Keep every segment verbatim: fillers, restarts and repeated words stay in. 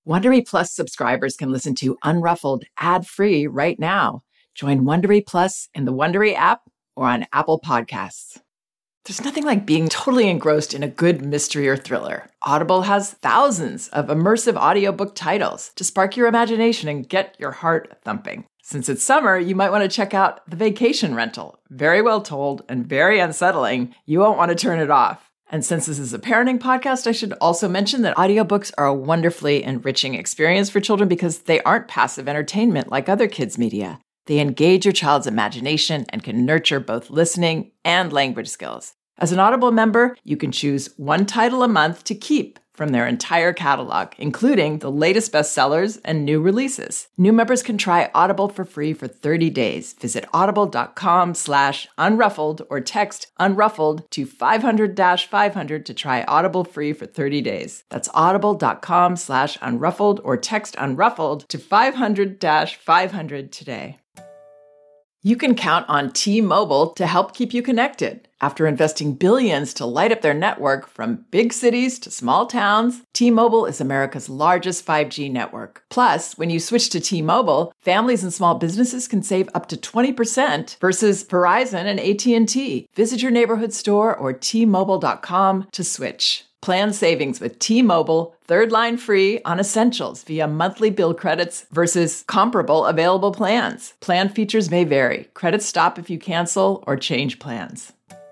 Wondery Plus subscribers can listen to Unruffled ad-free right now. Join Wondery Plus in the Wondery app or on Apple Podcasts. There's nothing like being totally engrossed in a good mystery or thriller. Audible has thousands of immersive audiobook titles to spark your imagination and get your heart thumping. Since it's summer, you might want to check out The Vacation Rental. Very well told and very unsettling. You won't want to turn it off. And since this is a parenting podcast, I should also mention that audiobooks are a wonderfully enriching experience for children because they aren't passive entertainment like other kids' media. They engage your child's imagination and can nurture both listening and language skills. As an Audible member, you can choose one title a month to keep from their entire catalog, including the latest bestsellers and new releases. New members can try Audible for free for thirty days. Visit audible.com slash unruffled or text unruffled to five hundred dash five hundred to try Audible free for thirty days. That's audible.com slash unruffled or text unruffled to five hundred dash five hundred today. You can count on T-Mobile to help keep you connected. After investing billions to light up their network from big cities to small towns, T-Mobile is America's largest five G network. Plus, when you switch to T-Mobile, families and small businesses can save up to twenty percent versus Verizon and A T and T. Visit your neighborhood store or T Mobile dot com to switch. Plan savings with T-Mobile, third line free on essentials via monthly bill credits versus comparable available plans. Plan features may vary. Credits stop if you cancel or change plans.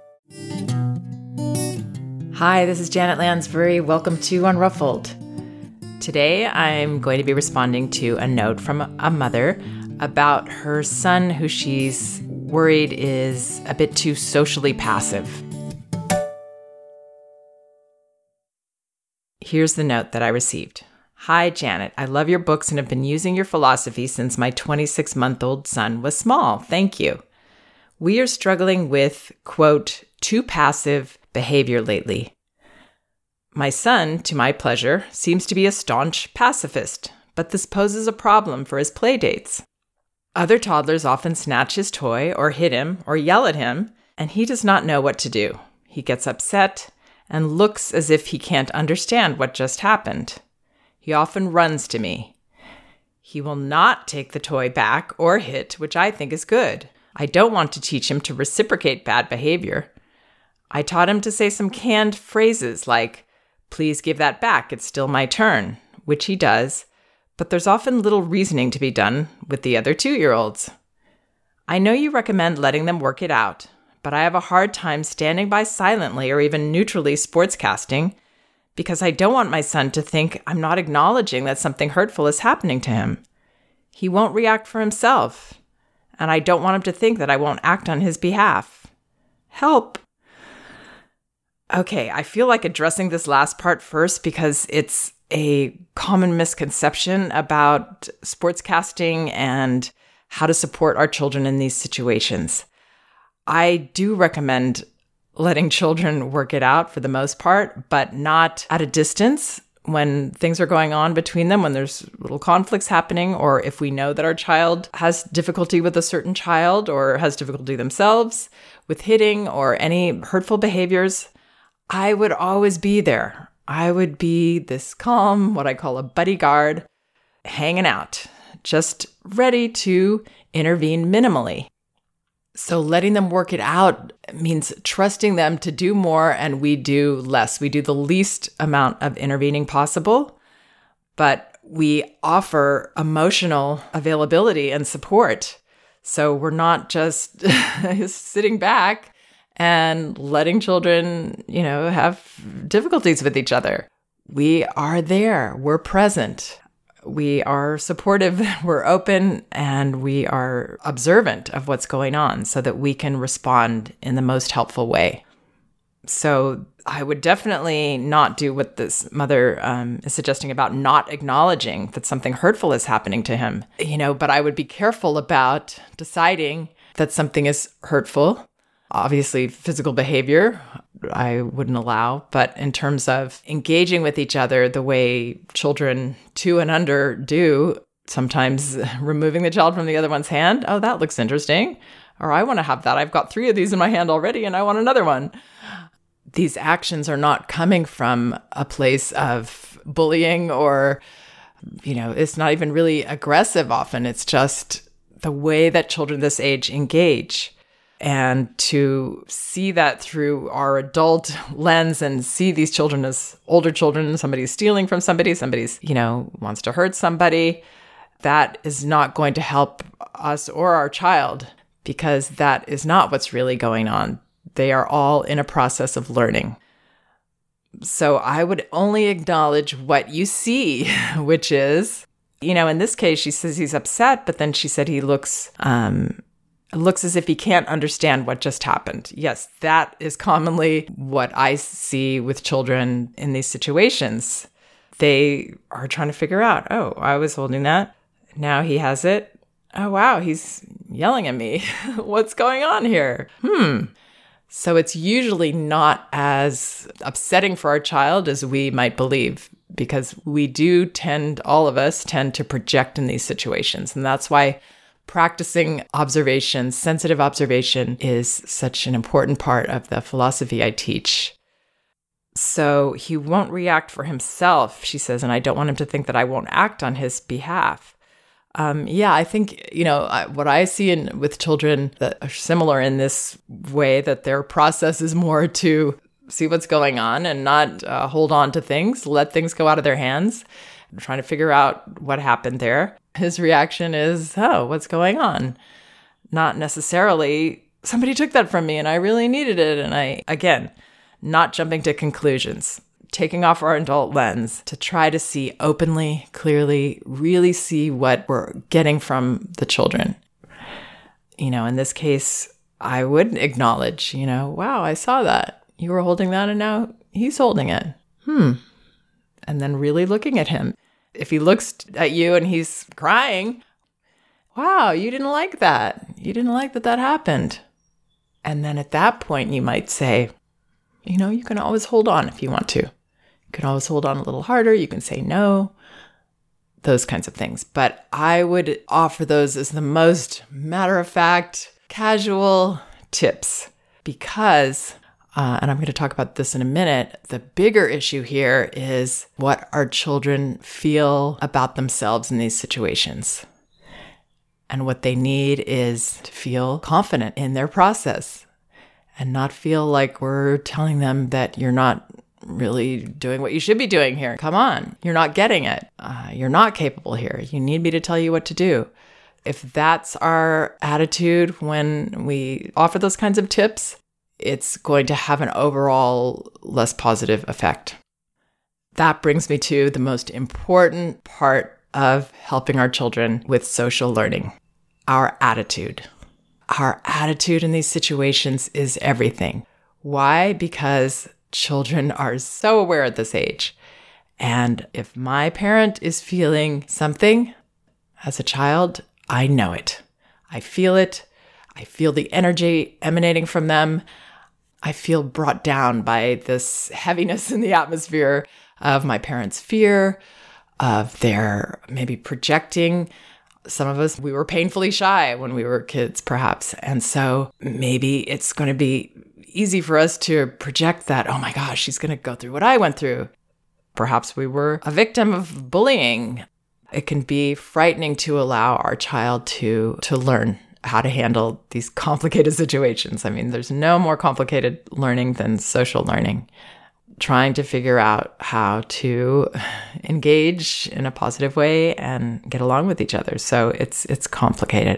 Hi, this is Janet Lansbury. Welcome to Unruffled. Today, I'm going to be responding to a note from a mother about her son who she's worried is a bit too socially passive. Here's the note that I received. Hi, Janet. I love your books and have been using your philosophy since my twenty-six-month-old son was small. Thank you. We are struggling with, quote, too passive behavior lately. My son, to my pleasure, seems to be a staunch pacifist, but this poses a problem for his play dates. Other toddlers often snatch his toy or hit him or yell at him, and he does not know what to do. He gets upset and looks as if he can't understand what just happened. He often runs to me. He will not take the toy back or hit, which I think is good. I don't want to teach him to reciprocate bad behavior. I taught him to say some canned phrases like, please give that back, it's still my turn, which he does, but there's often little reasoning to be done with the other two-year-olds. I know you recommend letting them work it out, but I have a hard time standing by silently or even neutrally sportscasting because I don't want my son to think I'm not acknowledging that something hurtful is happening to him. He won't react for himself, and I don't want him to think that I won't act on his behalf. Help! Okay, I feel like addressing this last part first because it's a common misconception about sportscasting and how to support our children in these situations. I do recommend letting children work it out for the most part, but not at a distance when things are going on between them, when there's little conflicts happening, or if we know that our child has difficulty with a certain child or has difficulty themselves with hitting or any hurtful behaviors. I would always be there. I would be this calm, what I call a buddy guard, hanging out, just ready to intervene minimally. So letting them work it out means trusting them to do more and we do less. We do the least amount of intervening possible, but we offer emotional availability and support. So we're not just sitting back and letting children, you know, have difficulties with each other. We are there. We're present. We are supportive, we're open, and we are observant of what's going on so that we can respond in the most helpful way. So I would definitely not do what this mother um, is suggesting about not acknowledging that something hurtful is happening to him. You know, but I would be careful about deciding that something is hurtful. Obviously, physical behavior, I wouldn't allow. But in terms of engaging with each other the way children two and under do, sometimes removing the child from the other one's hand, oh, that looks interesting. Or I want to have that. I've got three of these in my hand already and I want another one. These actions are not coming from a place of bullying or you know, it's not even really aggressive often. It's just the way that children this age engage. And to see that through our adult lens and see these children as older children, somebody's stealing from somebody, somebody's, you know, wants to hurt somebody, that is not going to help us or our child, because that is not what's really going on. They are all in a process of learning. So I would only acknowledge what you see, which is, you know, in this case, she says he's upset, but then she said he looks, um, looks as if he can't understand what just happened. Yes, that is commonly what I see with children in these situations. They are trying to figure out, oh, I was holding that. Now he has it. Oh, wow, he's yelling at me. What's going on here? Hmm. So it's usually not as upsetting for our child as we might believe, because we do tend, all of us tend to project in these situations. And that's why practicing observation, sensitive observation, is such an important part of the philosophy I teach. So he won't react for himself, she says, and I don't want him to think that I won't act on his behalf. Um, yeah, I think, you know, I, what I see in with children that are similar in this way, that their process is more to see what's going on and not uh, hold on to things, let things go out of their hands, trying to figure out what happened there. His reaction is, oh, what's going on? Not necessarily, somebody took that from me and I really needed it. And I, again, not jumping to conclusions. Taking off our adult lens to try to see openly, clearly, really see what we're getting from the children. You know, in this case, I would acknowledge, you know, wow, I saw that. You were holding that and now he's holding it. Hmm. And then really looking at him. If he looks at you and he's crying, wow, you didn't like that. You didn't like that that happened. And then at that point, you might say, you know, you can always hold on if you want to. You can always hold on a little harder. You can say no, those kinds of things. But I would offer those as the most matter-of-fact, casual tips because, uh, and I'm going to talk about this in a minute, the bigger issue here is what our children feel about themselves in these situations. And what they need is to feel confident in their process and not feel like we're telling them that you're not really doing what you should be doing here. Come on, you're not getting it. Uh, you're not capable here. You need me to tell you what to do. If that's our attitude when we offer those kinds of tips, it's going to have an overall less positive effect. That brings me to the most important part of helping our children with social learning, our attitude. Our attitude in these situations is everything. Why? Because children are so aware at this age. And if my parent is feeling something as a child, I know it. I feel it. I feel the energy emanating from them. I feel brought down by this heaviness in the atmosphere of my parents' fear, of their maybe projecting. Some of us, we were painfully shy when we were kids, perhaps. And so maybe it's going to be easy for us to project that, oh my gosh, she's going to go through what I went through. Perhaps we were a victim of bullying. It can be frightening to allow our child to, to learn how to handle these complicated situations. I mean, there's no more complicated learning than social learning. Trying to figure out how to engage in a positive way and get along with each other. So it's it's complicated.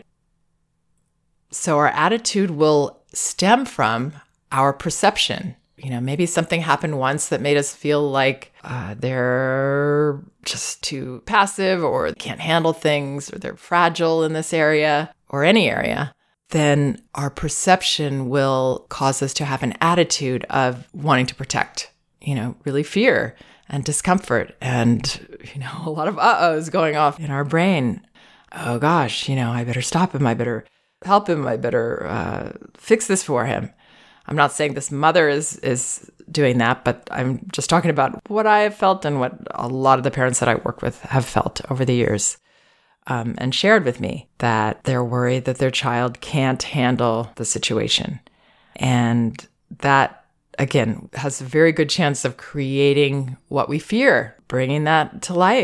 So our attitude will stem from our perception. You know, maybe something happened once that made us feel like uh, they're just too passive or can't handle things or they're fragile in this area or any area. Then our perception will cause us to have an attitude of wanting to protect. You know, really fear and discomfort and, you know, a lot of uh-ohs going off in our brain. Oh gosh, you know, I better stop him. I better help him. I better uh, fix this for him. I'm not saying this mother is, is doing that, but I'm just talking about what I have felt and what a lot of the parents that I work with have felt over the years um, and shared with me that they're worried that their child can't handle the situation. And that again, has a very good chance of creating what we fear, bringing that to life,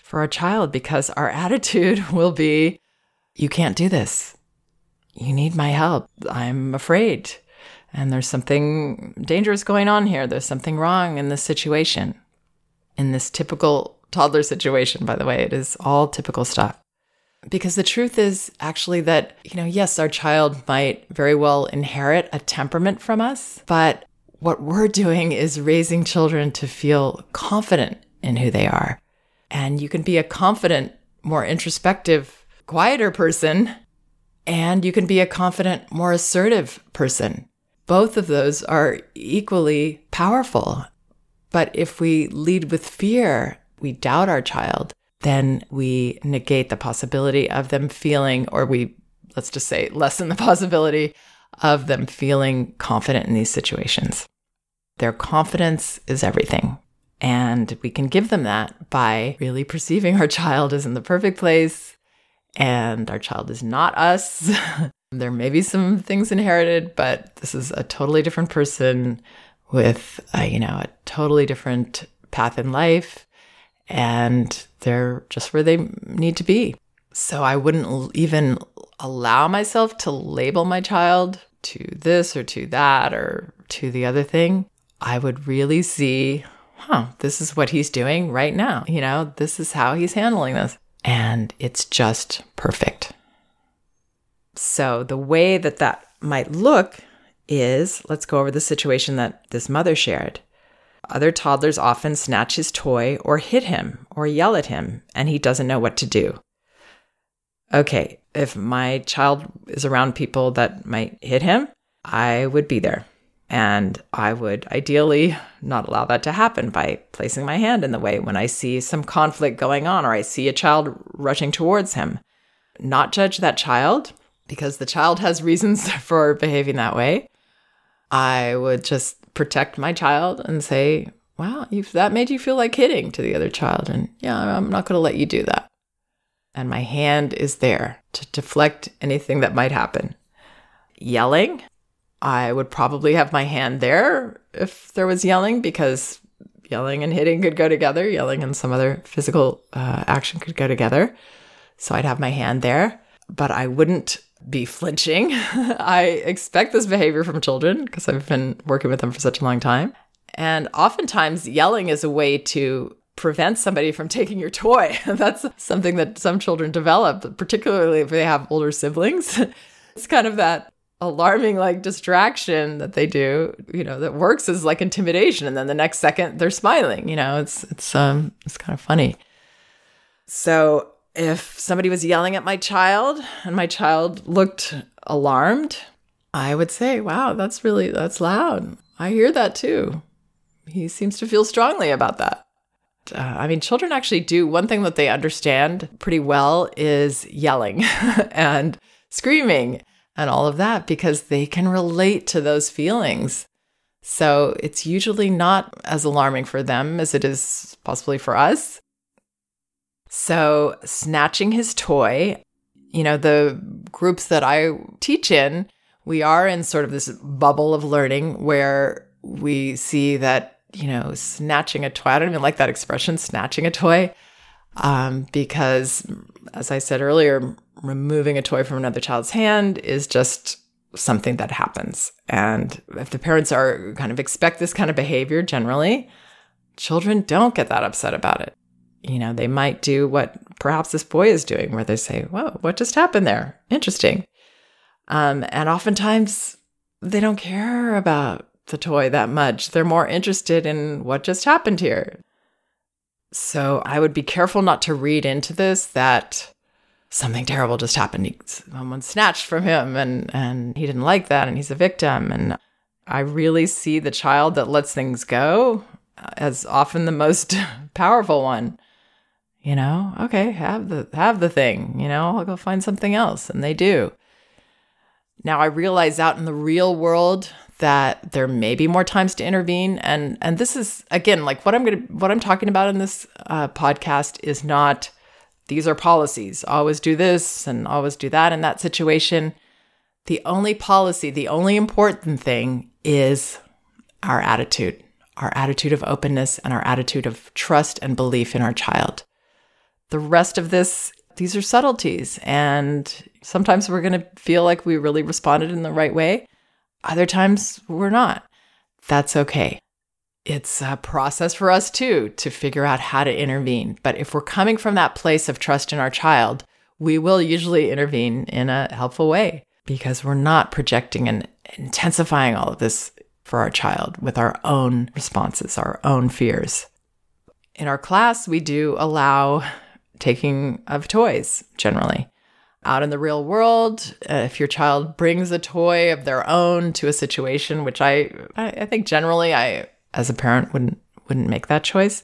for our child, because our attitude will be, you can't do this. You need my help. I'm afraid. And there's something dangerous going on here. There's something wrong in this situation. In this typical toddler situation, by the way, it is all typical stuff. Because the truth is actually that, you know, yes, our child might very well inherit a temperament from us, but what we're doing is raising children to feel confident in who they are. And you can be a confident, more introspective, quieter person, and you can be a confident, more assertive person. Both of those are equally powerful. But if we lead with fear, we doubt our child, then we negate the possibility of them feeling, or we, let's just say, lessen the possibility of them feeling confident in these situations. Their confidence is everything. And we can give them that by really perceiving our child is in the perfect place and our child is not us. There may be some things inherited, but this is a totally different person with, a, you know, a totally different path in life. And they're just where they need to be. So I wouldn't even allow myself to label my child to this or to that or to the other thing. I would really see, huh, this is what he's doing right now. You know, this is how he's handling this. And it's just perfect. So the way that that might look is, let's go over the situation that this mother shared. Other toddlers often snatch his toy or hit him or yell at him, and he doesn't know what to do. Okay, if my child is around people that might hit him, I would be there. And I would ideally not allow that to happen by placing my hand in the way when I see some conflict going on or I see a child rushing towards him. Not judge that child because the child has reasons for behaving that way. I would just protect my child and say, wow, if that made you feel like hitting to the other child, and yeah, I'm not going to let you do that. And my hand is there to deflect anything that might happen. Yelling, I would probably have my hand there if there was yelling, because yelling and hitting could go together. Yelling and some other physical uh, action could go together. So I'd have my hand there, but I wouldn't be flinching. I expect this behavior from children because I've been working with them for such a long time. And oftentimes yelling is a way to prevent somebody from taking your toy. That's something that some children develop, particularly if they have older siblings. It's kind of that alarming like distraction that they do, you know, that works as like intimidation. And then the next second they're smiling, you know, it's, it's, um, it's kind of funny. So if somebody was yelling at my child and my child looked alarmed, I would say, wow, that's really, that's loud. I hear that too. He seems to feel strongly about that. Uh, I mean, children actually do, one thing that they understand pretty well is yelling and screaming and all of that, because they can relate to those feelings. So it's usually not as alarming for them as it is possibly for us. So snatching his toy, you know, the groups that I teach in, we are in sort of this bubble of learning where we see that, you know, snatching a toy, I don't even like that expression, snatching a toy, um, because as I said earlier, removing a toy from another child's hand is just something that happens. And if the parents are kind of expect this kind of behavior generally, children don't get that upset about it. You know, they might do what perhaps this boy is doing, where they say, whoa, what just happened there? Interesting. Um, and oftentimes they don't care about the toy that much. They're more interested in what just happened here. So I would be careful not to read into this that something terrible just happened. Someone snatched from him and, and he didn't like that and he's a victim. And I really see the child that lets things go as often the most powerful one. You know, okay, have the have the thing, you know, I'll go find something else. And they do. Now I realize out in the real world that there may be more times to intervene. And and this is, again, like what I'm going to, what I'm talking about in this uh, podcast is not, these are policies, always do this and always do that in that situation. The only policy, the only important thing is our attitude, our attitude of openness and our attitude of trust and belief in our child. The rest of this, these are subtleties. And sometimes we're going to feel like we really responded in the right way. Other times we're not. That's okay. It's a process for us too, to figure out how to intervene. But if we're coming from that place of trust in our child, we will usually intervene in a helpful way because we're not projecting and intensifying all of this for our child with our own responses, our own fears. In our class, we do allow taking of toys generally. Out in the real world, uh, if your child brings a toy of their own to a situation, which I, I, I think generally I, as a parent, wouldn't wouldn't make that choice,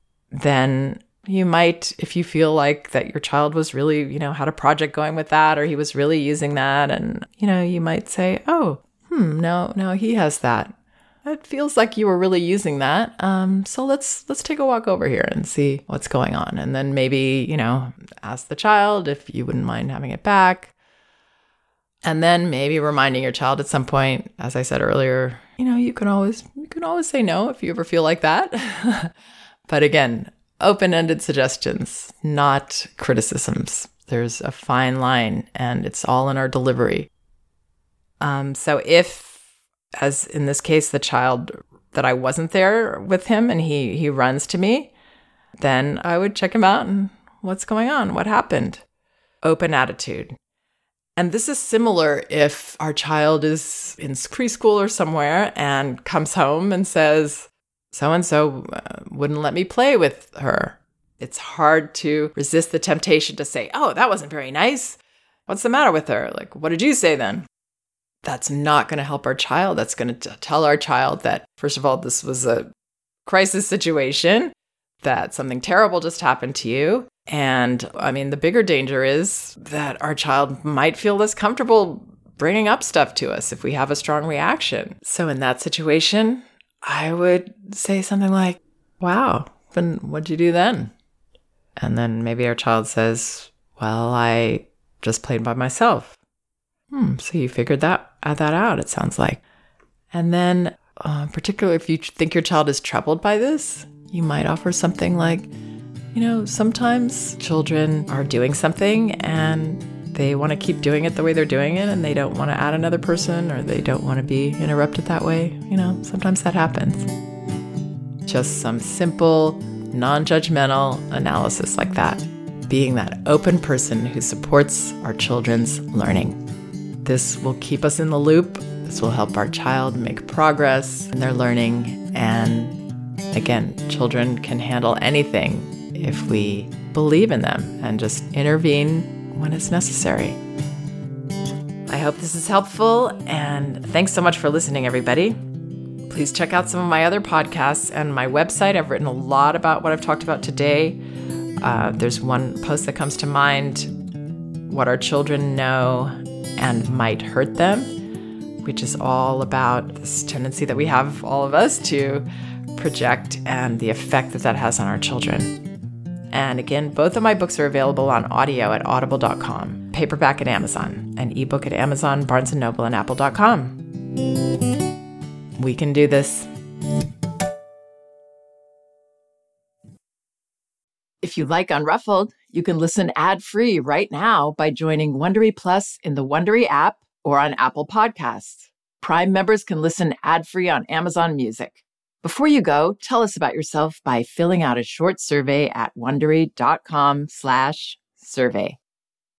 then you might, if you feel like that your child was really, you know, had a project going with that, or he was really using that, and, you know, you might say, oh, hmm, no, no, he has that. It feels like you were really using that. Um, so let's let's take a walk over here and see what's going on. And then maybe, you know, ask the child if you wouldn't mind having it back. And then maybe reminding your child at some point, as I said earlier, you know, you can always you can always say no if you ever feel like that. But again, open-ended suggestions, not criticisms. There's a fine line, and it's all in our delivery. Um, so if, as in this case, the child that I wasn't there with him and he he runs to me, then I would check him out and what's going on? What happened? Open attitude. And this is similar if our child is in preschool or somewhere and comes home and says, so-and-so uh, wouldn't let me play with her. It's hard to resist the temptation to say, oh, that wasn't very nice. What's the matter with her? Like, what did you say then? That's not going to help our child. That's going to tell our child that, first of all, this was a crisis situation, that something terrible just happened to you. And I mean, the bigger danger is that our child might feel less comfortable bringing up stuff to us if we have a strong reaction. So in that situation, I would say something like, wow, then what'd you do then? And then maybe our child says, well, I just played by myself. Hmm, so you figured that, uh, that out, it sounds like. And then, uh, particularly if you think your child is troubled by this, you might offer something like, you know, sometimes children are doing something and they want to keep doing it the way they're doing it, and they don't want to add another person, or they don't want to be interrupted that way. You know, sometimes that happens. Just some simple, non-judgmental analysis like that. Being that open person who supports our children's learning. This will keep us in the loop. This will help our child make progress in their learning. And again, children can handle anything if we believe in them and just intervene when it's necessary. I hope this is helpful, and thanks so much for listening, everybody. Please check out some of my other podcasts and my website. I've written a lot about what I've talked about today. Uh, there's one post that comes to mind, What Our Children Know and Might Hurt Them, which is all about this tendency that we have, all of us, to project and the effect that that has on our children. And again, both of my books are available on audio at audible dot com, paperback at Amazon, and ebook at Amazon, Barnes and Noble, and apple dot com. We can do this. If you like Unruffled, you can listen ad-free right now by joining Wondery Plus in the Wondery app or on Apple Podcasts. Prime members can listen ad-free on Amazon Music. Before you go, tell us about yourself by filling out a short survey at wondery dot com slash survey.